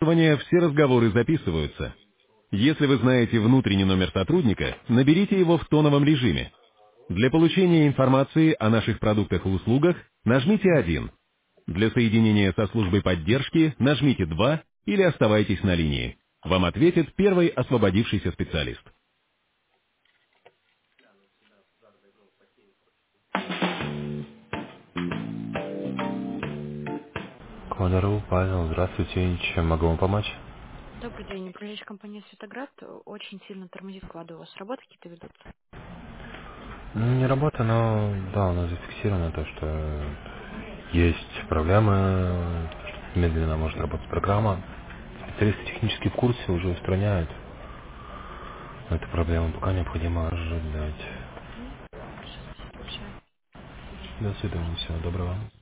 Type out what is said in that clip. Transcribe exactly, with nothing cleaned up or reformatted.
совершенствования все разговоры записываются. Если вы знаете внутренний номер сотрудника, наберите его в тоновом режиме. Для получения информации о наших продуктах и услугах нажмите один. Для соединения со службой поддержки нажмите два или оставайтесь на линии. Вам ответит первый освободившийся специалист. Квадру, Павел, здравствуйте. Чем могу вам помочь? Добрый день. Управляющая компания «Светоград» очень сильно тормозит вклады. У вас работы какие-то ведутся? Ну, не работа, но да, у нас зафиксировано то, что есть проблемы, что медленно может работать программа. Специалисты технически в курсе, уже устраняют эту проблему, пока необходимо ожидать. М, Хорошо, спасибо большое. До свидания, всего доброго.